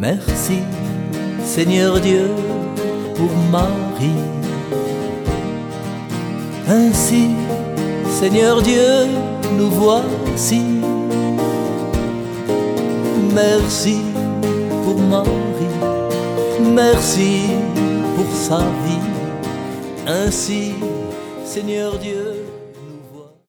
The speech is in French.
Merci, Seigneur Dieu, pour Marie. Ainsi, Seigneur Dieu, nous voici. Merci pour Marie, merci pour sa vie. Ainsi, Seigneur Dieu,